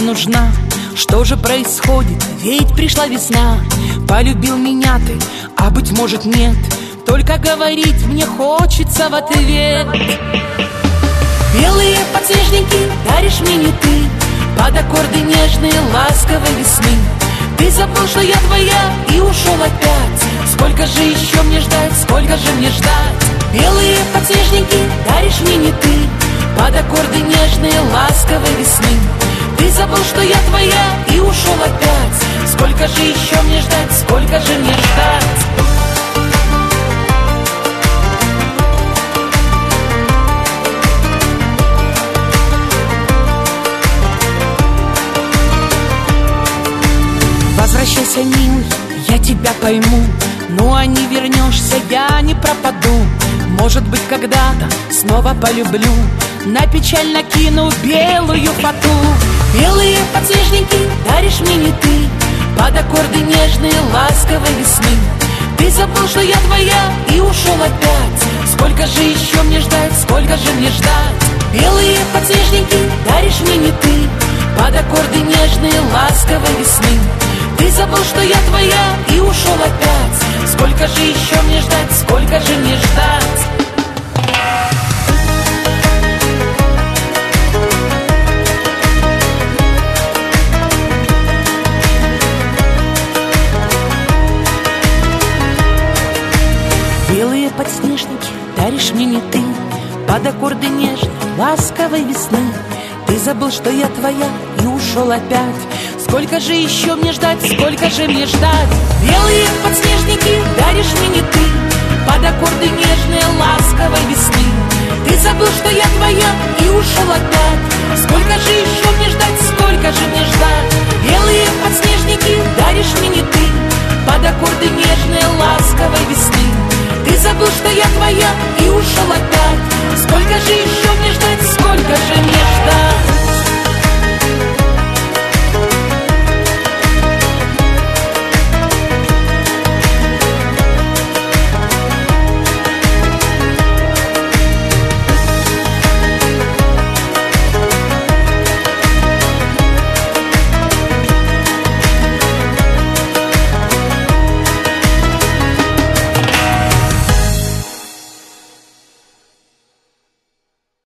нужна. Что же происходит? Ведь пришла весна. Полюбил меня ты, а быть может нет. Только говорить мне хочется в ответ. Белые подснежники даришь мне не ты, под аккорды нежные, ласковой весны. Ты забыл, что я твоя, и ушел опять. Сколько же еще мне ждать, сколько же мне ждать? Белые подснежники даришь мне не ты, под аккорды нежные, ласковой весны. Ты забыл, что я твоя, и ушел опять. Сколько же еще мне ждать, сколько же мне ждать? Возвращайся, милый, я тебя пойму. Ну а не вернешься, я не пропаду. Может быть, когда-то снова полюблю, на печаль накину белую фату. Белые подснежники даришь мне не ты, под аккорды нежные, ласковой весны. Ты забыл, что я твоя, и ушел опять. Сколько же еще мне ждать, сколько же мне ждать? Белые подснежники даришь мне не ты, под аккорды нежные, ласковой весны. Ты забыл, что я твоя, и ушел опять. Сколько же еще мне ждать, сколько же мне ждать? Белые подснежники даришь мне не ты, под аккорды нежной, ласковой весны. Ты забыл, что я твоя, и ушел опять. Сколько же еще мне ждать, сколько же мне ждать? Белые подснежники даришь мне не ты, под аккорды нежные, ласковой весны. Ты забыл, что я твоя, и ушел опять. Сколько же еще мне ждать, сколько